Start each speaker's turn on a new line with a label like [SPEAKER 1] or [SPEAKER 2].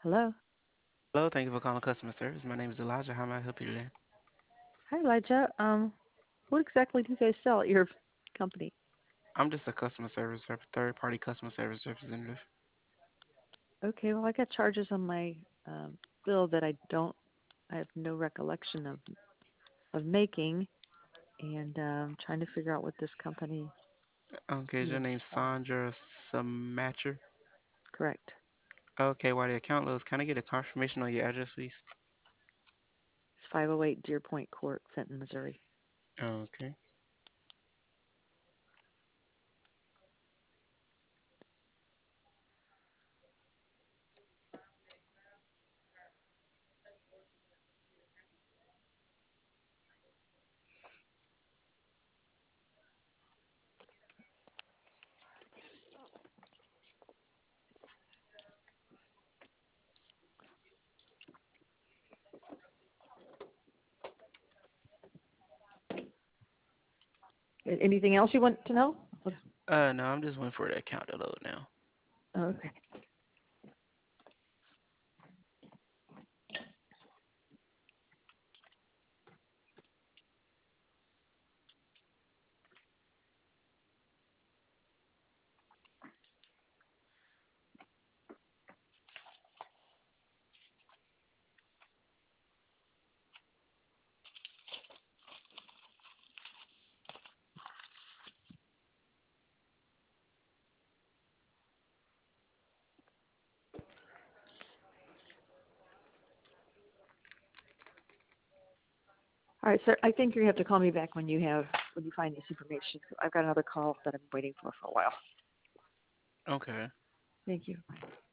[SPEAKER 1] Hello.
[SPEAKER 2] Hello, thank you for calling customer service. My name is Elijah. How may I help you today?
[SPEAKER 1] Hi, Elijah. What exactly do you guys sell at your company?
[SPEAKER 2] I'm just a customer service third-party customer service representative.
[SPEAKER 1] Okay, well, I got charges on my bill that I have no recollection of making, and trying to figure out what this company
[SPEAKER 2] Okay, is your
[SPEAKER 1] is.
[SPEAKER 2] name Sandra Samacher?
[SPEAKER 1] Correct.
[SPEAKER 2] Okay, while the account loads, can I get a confirmation on your address, please?
[SPEAKER 1] It's 508 Deer Point Court, Fenton, Missouri.
[SPEAKER 2] Okay.
[SPEAKER 1] Anything else you want to know?
[SPEAKER 2] No, I'm just waiting for the account to load now.
[SPEAKER 1] Oh, okay. All right, sir. I think you have to call me back when you find this information. I've got another call that I'm waiting for a while.
[SPEAKER 2] Okay.
[SPEAKER 1] Thank you.